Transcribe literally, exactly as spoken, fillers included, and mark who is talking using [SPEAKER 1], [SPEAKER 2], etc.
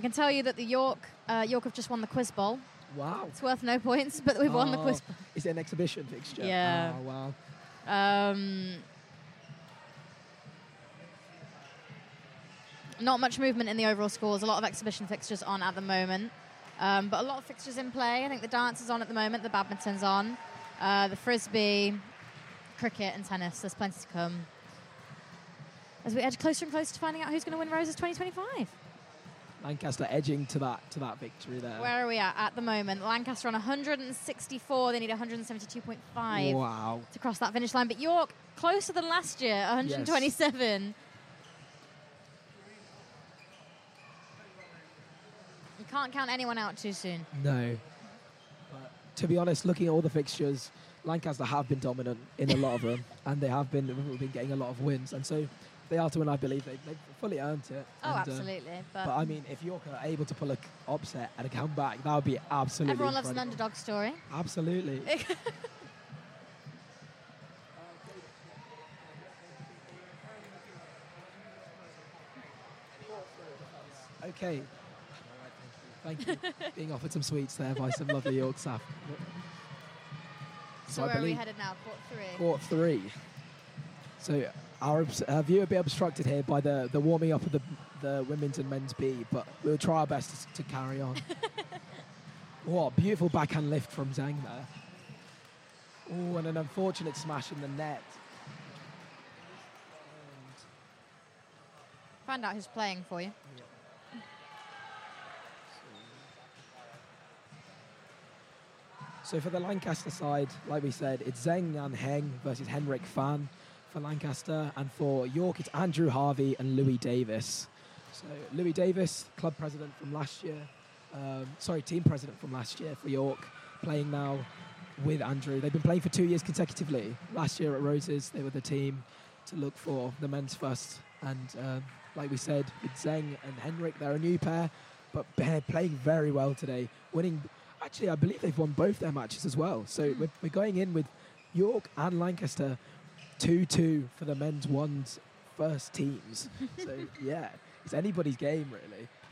[SPEAKER 1] can tell you that the York uh, York have just won the Quiz Bowl.
[SPEAKER 2] Wow.
[SPEAKER 1] It's worth no points, but we've
[SPEAKER 2] oh,
[SPEAKER 1] won the Quiz Bowl.
[SPEAKER 2] Is it an exhibition fixture?
[SPEAKER 1] Yeah.
[SPEAKER 2] Oh,
[SPEAKER 1] wow. Um, not much movement in the overall scores. A lot of exhibition fixtures on at the moment. Um, but a lot of fixtures in play. I think the dance is on at the moment. The badminton's on. Uh, the frisbee, cricket and tennis. There's plenty to come. As we edge closer and closer to finding out who's going to win Roses twenty twenty-five.
[SPEAKER 2] Lancaster edging to that to that victory there.
[SPEAKER 1] Where are we at at the moment? Lancaster on one hundred sixty-four. They need one hundred seventy-two point five
[SPEAKER 2] wow.
[SPEAKER 1] to cross that finish line. But York, closer than last year, one hundred twenty-seven. Yes. You can't count anyone out too soon.
[SPEAKER 2] No. But to be honest, looking at all the fixtures, Lancaster have been dominant in a lot of them, and they have been, been getting a lot of wins. And so they are to win, I believe. They, they've fully earned it.
[SPEAKER 1] Oh,
[SPEAKER 2] and,
[SPEAKER 1] absolutely.
[SPEAKER 2] Uh,
[SPEAKER 1] but,
[SPEAKER 2] but I mean, if York are able to pull a upset and a comeback, that would be absolutely
[SPEAKER 1] Everyone loves
[SPEAKER 2] incredible.
[SPEAKER 1] an underdog story.
[SPEAKER 2] Absolutely. Okay. Thank you. Being offered some sweets there by some lovely York staff.
[SPEAKER 1] So, so where are we headed now? Court three.
[SPEAKER 2] Court three. So our uh, view will be obstructed here by the, the warming up of the, the women's and men's B, but we'll try our best to, to carry on. What beautiful backhand lift from Zhang there. Oh, and an unfortunate smash in the net.
[SPEAKER 1] Find out who's playing for you.
[SPEAKER 2] Yeah. So for the Lancaster side, like we said, it's Zheng and Heng versus Henrik Fan for Lancaster. And for York, it's Andrew Harvey and Louis Davis. So Louis Davis, club president from last year. Um, sorry, team president from last year for York, playing now with Andrew. They've been playing for two years consecutively. Last year at Roses, they were the team to look for the men's first. And um, like we said, with Zheng and Henrik, they're a new pair, but they're playing very well today, winning. Actually, I believe they've won both their matches as well. So mm. we're, we're going in with York and Lancaster two two for the men's ones first teams. So, yeah, it's anybody's game, really.